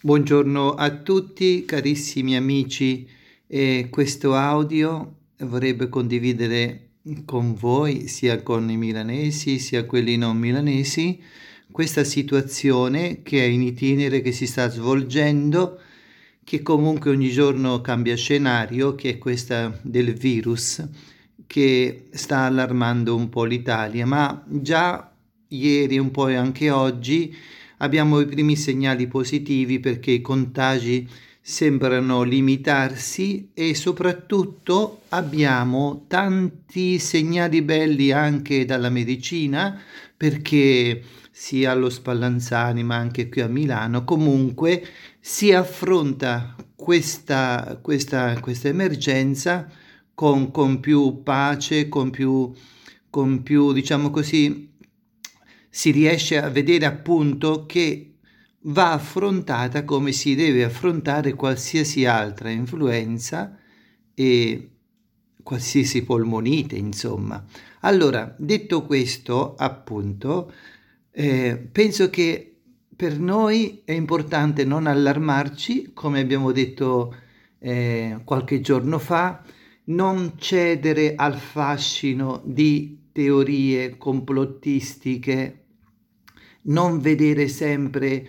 Buongiorno a tutti carissimi amici, questo audio vorrebbe condividere con voi, sia con i milanesi sia quelli non milanesi, questa situazione che è in itinere, che si sta svolgendo, che comunque ogni giorno cambia scenario, che è questa del virus che sta allarmando un po' l'Italia, ma già ieri, un po' e anche oggi, abbiamo i primi segnali positivi perché i contagi sembrano limitarsi e soprattutto abbiamo tanti segnali belli anche dalla medicina, perché sia allo Spallanzani ma anche qui a Milano comunque si affronta questa emergenza con più pace, con più, diciamo così, si riesce a vedere appunto che va affrontata come si deve affrontare qualsiasi altra influenza e qualsiasi polmonite, insomma. Allora, detto questo, appunto, penso che per noi è importante non allarmarci, come abbiamo detto qualche giorno fa, non cedere al fascino di teorie complottistiche, non vedere sempre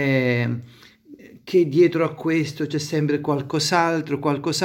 che dietro a questo c'è sempre qualcos'altro.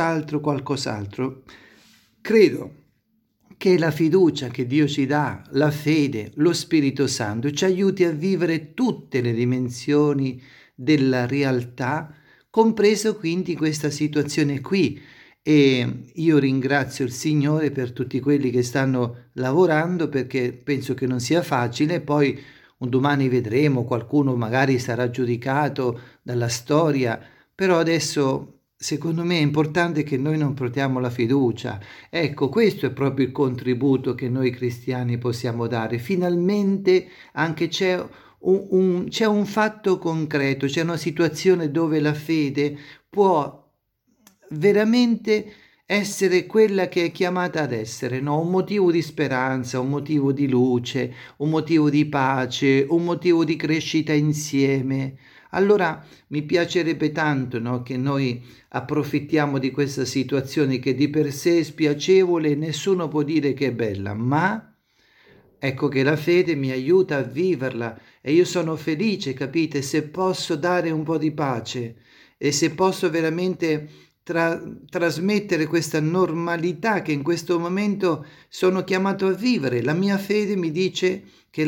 Credo che la fiducia che Dio ci dà, la fede, lo Spirito Santo ci aiuti a vivere tutte le dimensioni della realtà, compreso quindi questa situazione qui. E io ringrazio il Signore per tutti quelli che stanno lavorando, perché penso che non sia facile. Poi un domani vedremo, qualcuno magari sarà giudicato dalla storia, però adesso secondo me è importante che noi non perdiamo la fiducia. Ecco, questo è proprio il contributo che noi cristiani possiamo dare. Finalmente anche c'è un fatto concreto, c'è una situazione dove la fede può veramente essere quella che è chiamata ad essere, no? Un motivo di speranza, un motivo di luce, un motivo di pace, un motivo di crescita insieme. Allora mi piacerebbe tanto, no, che noi approfittiamo di questa situazione che di per sé è spiacevole e nessuno può dire che è bella, ma ecco che la fede mi aiuta a viverla e io sono felice, capite, se posso dare un po' di pace e se posso veramente trasmettere questa normalità che in questo momento sono chiamato a vivere. La mia fede mi dice che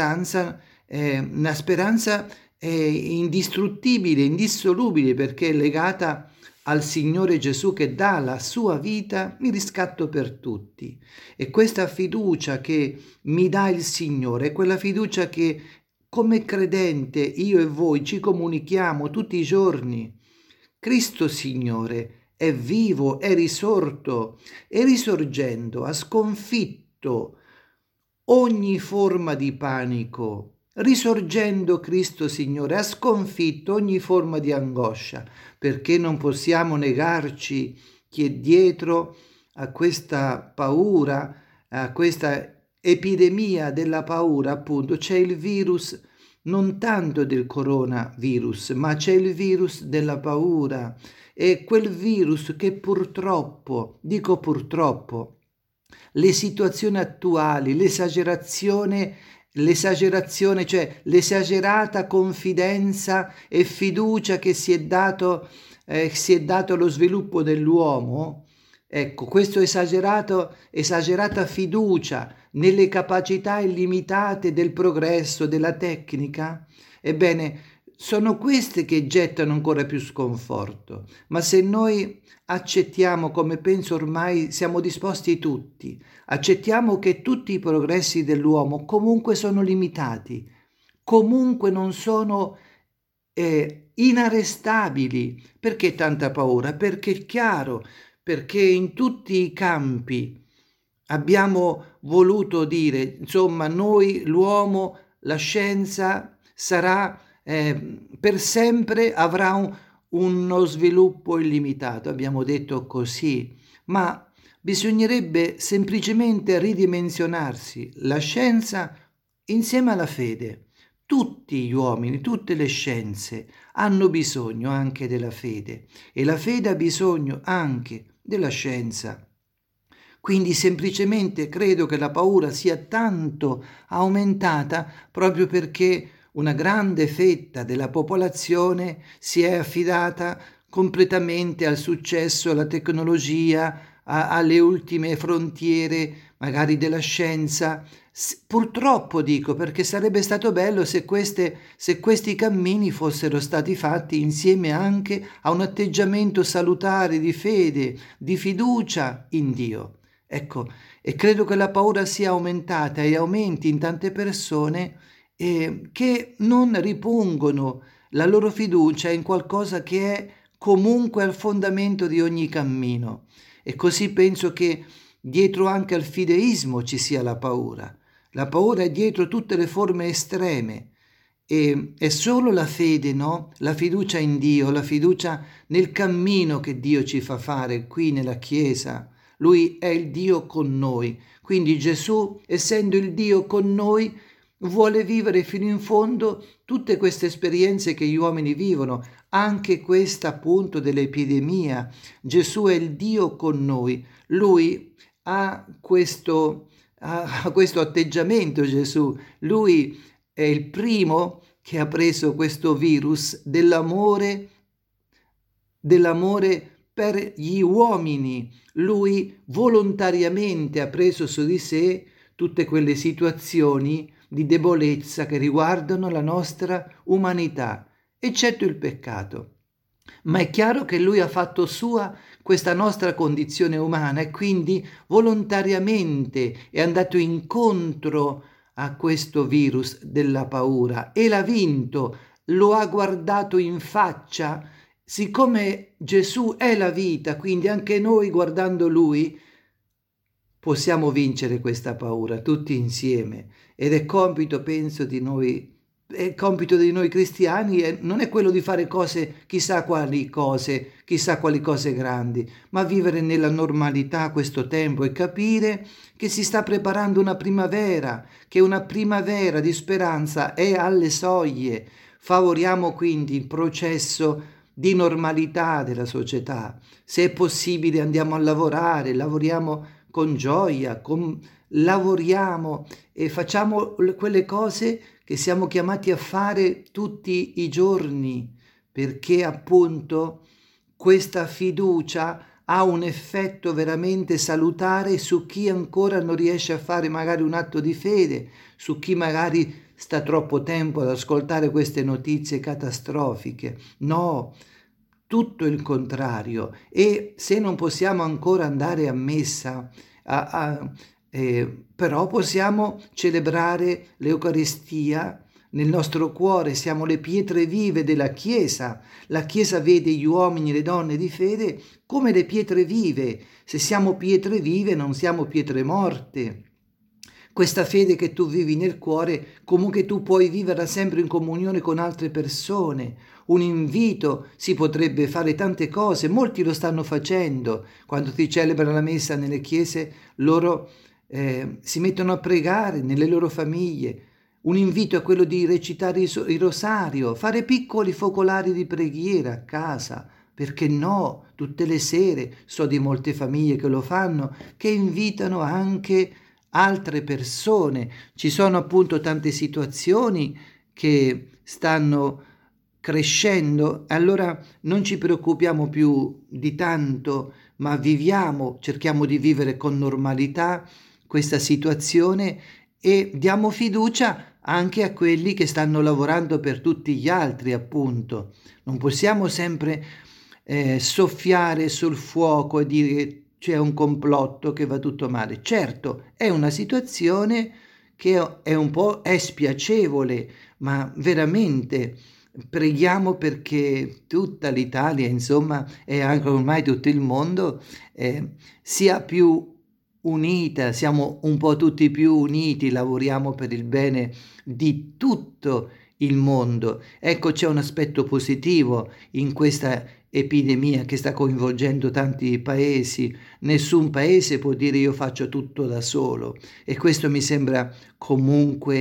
la speranza è indistruttibile, indissolubile, perché è legata al Signore Gesù che dà la sua vita in riscatto per tutti. E questa fiducia che mi dà il Signore è quella fiducia che come credente io e voi ci comunichiamo tutti i giorni. Cristo Signore è vivo, è risorto e risorgendo ha sconfitto ogni forma di panico. Risorgendo Cristo Signore ha sconfitto ogni forma di angoscia, perché non possiamo negarci che dietro a questa paura, a questa epidemia della paura, appunto, c'è il virus non tanto del coronavirus, ma c'è il virus della paura. E quel virus che purtroppo, dico purtroppo, le situazioni attuali, l'esagerazione, cioè l'esagerata confidenza e fiducia che si è dato allo sviluppo dell'uomo, ecco, questa esagerata fiducia nelle capacità illimitate del progresso, della tecnica, ebbene, sono queste che gettano ancora più sconforto. Ma se noi accettiamo, come penso ormai siamo disposti tutti, accettiamo che tutti i progressi dell'uomo comunque sono limitati, comunque non sono inarrestabili. Perché tanta paura? Perché è chiaro, perché in tutti i campi abbiamo voluto dire, insomma, noi, l'uomo, la scienza sarà per sempre, avrà uno sviluppo illimitato, abbiamo detto così, ma bisognerebbe semplicemente ridimensionarsi la scienza insieme alla fede, Tutti gli uomini, tutte le scienze hanno bisogno anche della fede e la fede ha bisogno anche della scienza. Quindi semplicemente credo che la paura sia tanto aumentata proprio perché una grande fetta della popolazione si è affidata completamente al successo, alla tecnologia, alle ultime frontiere magari della scienza. Purtroppo dico, perché sarebbe stato bello se questi cammini fossero stati fatti insieme anche a un atteggiamento salutare di fede, di fiducia in Dio. Ecco, e credo che la paura sia aumentata e aumenti in tante persone che non ripongono la loro fiducia in qualcosa che è comunque al fondamento di ogni cammino. E così penso che dietro anche al fideismo ci sia la paura. La paura è dietro tutte le forme estreme. E è solo la fede, no? La fiducia in Dio, la fiducia nel cammino che Dio ci fa fare qui nella Chiesa. Lui è il Dio con noi. Quindi Gesù, essendo il Dio con noi, vuole vivere fino in fondo tutte queste esperienze che gli uomini vivono, anche questa appunto dell'epidemia. Gesù è il Dio con noi. Lui ha questo atteggiamento, Gesù. Lui è il primo che ha preso questo virus dell'amore per gli uomini. Lui volontariamente ha preso su di sé tutte quelle situazioni di debolezza che riguardano la nostra umanità, eccetto il peccato. Ma è chiaro che lui ha fatto sua questa nostra condizione umana e quindi volontariamente è andato incontro a questo virus della paura e l'ha vinto, lo ha guardato in faccia. Siccome Gesù è la vita, quindi anche noi guardando lui possiamo vincere questa paura tutti insieme ed è compito, penso, di noi. Il compito di noi cristiani non è quello di fare chissà quali cose grandi, ma vivere nella normalità questo tempo e capire che si sta preparando una primavera, che una primavera di speranza è alle soglie. Favoriamo quindi il processo di normalità della società. Se è possibile andiamo a lavorare, lavoriamo con gioia, lavoriamo e facciamo quelle cose che siamo chiamati a fare tutti i giorni, perché appunto questa fiducia ha un effetto veramente salutare su chi ancora non riesce a fare magari un atto di fede, su chi magari sta troppo tempo ad ascoltare queste notizie catastrofiche. No, tutto il contrario. E se non possiamo ancora andare a messa, però possiamo celebrare l'Eucaristia nel nostro cuore, siamo le pietre vive della Chiesa. La Chiesa vede gli uomini e le donne di fede come le pietre vive. Se siamo pietre vive non siamo pietre morte. Questa fede che tu vivi nel cuore, comunque tu puoi viverla sempre in comunione con altre persone. Un invito, si potrebbe fare tante cose, molti lo stanno facendo. Quando si celebra la messa nelle chiese, loro si mettono a pregare nelle loro famiglie. Un invito è quello di recitare il rosario, fare piccoli focolari di preghiera a casa, perché no, tutte le sere, so di molte famiglie che lo fanno, che invitano anche altre persone. Ci sono appunto tante situazioni che stanno crescendo, allora non ci preoccupiamo più di tanto, ma cerchiamo di vivere con normalità questa situazione e diamo fiducia anche a quelli che stanno lavorando per tutti gli altri, appunto. Non possiamo sempre soffiare sul fuoco e dire che c'è un complotto, che va tutto male. Certo, è una situazione che è spiacevole, ma veramente preghiamo perché tutta l'Italia, insomma, e anche ormai tutto il mondo, sia più unita, siamo un po' tutti più uniti, lavoriamo per il bene di tutto il mondo. Ecco, c'è un aspetto positivo in questa epidemia che sta coinvolgendo tanti paesi. Nessun paese può dire io faccio tutto da solo e questo mi sembra comunque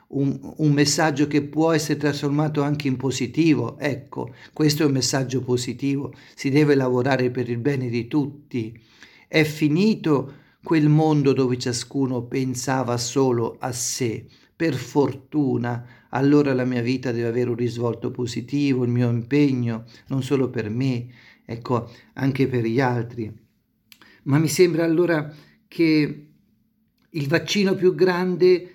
un messaggio che può essere trasformato anche in positivo. Ecco, questo è un messaggio positivo, si deve lavorare per il bene di tutti. È finito quel mondo dove ciascuno pensava solo a sé. Per fortuna, allora la mia vita deve avere un risvolto positivo, il mio impegno, non solo per me, ecco, anche per gli altri. Ma mi sembra allora che il vaccino più grande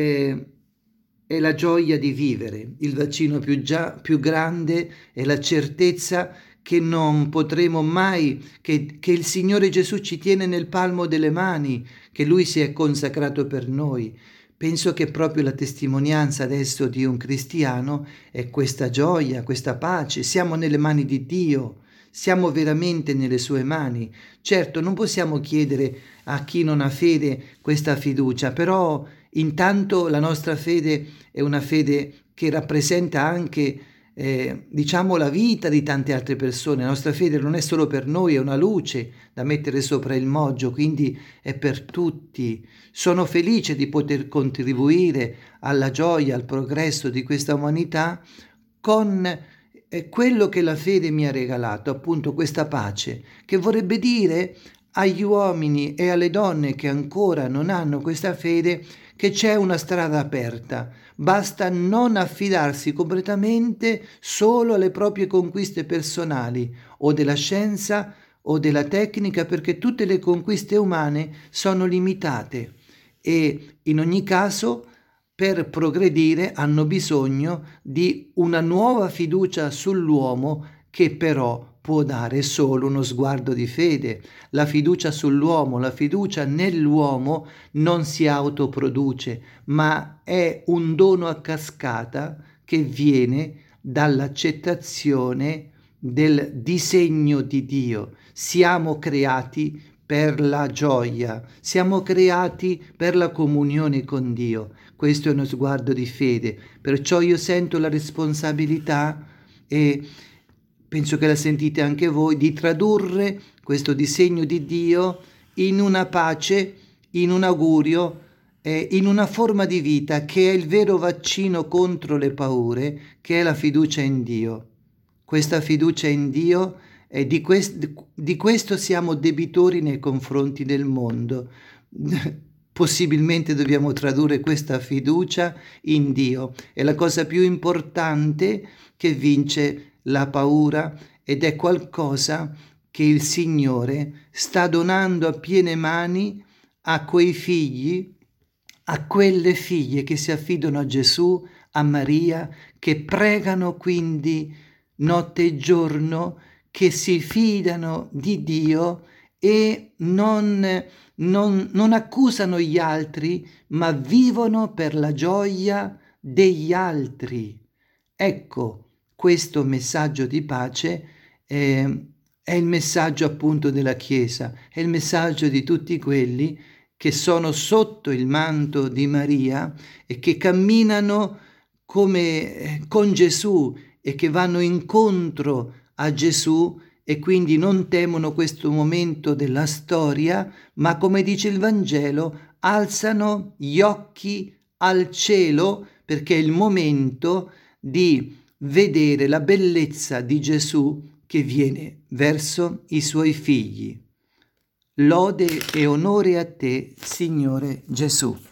è la gioia di vivere, il vaccino più grande è la certezza che non potremo mai, che il Signore Gesù ci tiene nel palmo delle mani, che Lui si è consacrato per noi. Penso che proprio la testimonianza adesso di un cristiano è questa gioia, questa pace. Siamo nelle mani di Dio, siamo veramente nelle sue mani. Certo, non possiamo chiedere a chi non ha fede questa fiducia, però intanto la nostra fede è una fede che rappresenta anche diciamo la vita di tante altre persone. La nostra fede non è solo per noi, è una luce da mettere sopra il moggio, quindi è per tutti. Sono felice di poter contribuire alla gioia, al progresso di questa umanità con quello che la fede mi ha regalato, appunto questa pace, che vorrebbe dire agli uomini e alle donne che ancora non hanno questa fede che c'è una strada aperta. Basta non affidarsi completamente solo alle proprie conquiste personali o della scienza o della tecnica, perché tutte le conquiste umane sono limitate e in ogni caso per progredire hanno bisogno di una nuova fiducia sull'uomo che però può dare solo uno sguardo di fede. La fiducia sull'uomo, la fiducia nell'uomo non si autoproduce, ma è un dono a cascata che viene dall'accettazione del disegno di Dio. Siamo creati per la gioia, siamo creati per la comunione con Dio. Questo è uno sguardo di fede, perciò io sento la responsabilità e penso che la sentite anche voi, di tradurre questo disegno di Dio in una pace, in un augurio, in una forma di vita che è il vero vaccino contro le paure, che è la fiducia in Dio. Questa fiducia in Dio, e di questo siamo debitori nei confronti del mondo. Possibilmente dobbiamo tradurre questa fiducia in Dio. È la cosa più importante che vince la paura ed è qualcosa che il Signore sta donando a piene mani a quei figli, a quelle figlie che si affidano a Gesù, a Maria, che pregano quindi notte e giorno, che si fidano di Dio e non accusano gli altri, ma vivono per la gioia degli altri. Ecco, questo messaggio di pace è il messaggio appunto della Chiesa, è il messaggio di tutti quelli che sono sotto il manto di Maria e che camminano come con Gesù e che vanno incontro a Gesù e quindi non temono questo momento della storia, ma come dice il Vangelo, alzano gli occhi al cielo perché è il momento di vedere la bellezza di Gesù che viene verso i suoi figli. Lode e onore a te, Signore Gesù.